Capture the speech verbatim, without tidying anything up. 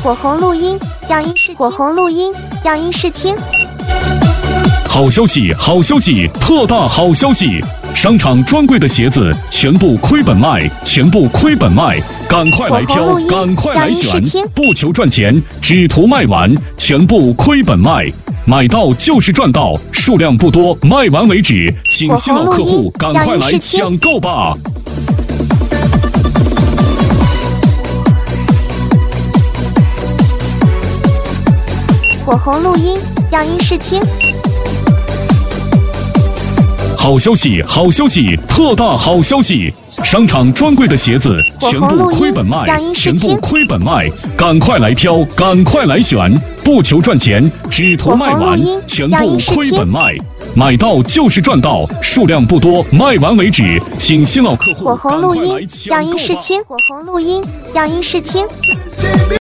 火红录音，样音试火红录音，样音试听。 好消息，好消息，特大好消息！商场专柜的鞋子全部亏本卖，全部亏本卖，赶快来挑，赶快来选，不求赚钱，只图卖完，全部亏本卖。买到就是赚到，数量不多，卖完为止，请新老客户赶快来抢购吧！ 火红录音，样音试听。 好消息，好消息，特大好消息！商场专柜的鞋子全部亏本卖，全部亏本卖，赶快来挑，赶快来选，不求赚钱，只图卖完，全部亏本卖。买到就是赚到，数量不多，卖完为止，请新老客户火红录音，样音试听。火红录音，样音试听。